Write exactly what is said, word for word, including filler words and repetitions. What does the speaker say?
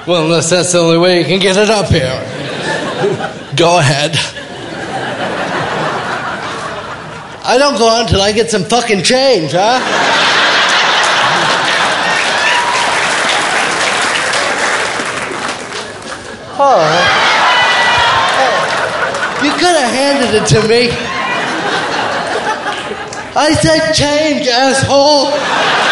Well, unless that's the only way you can get it up here. Go ahead. I don't go on until I get some fucking change, huh? Oh. Oh. You could have handed it to me. I said change, asshole.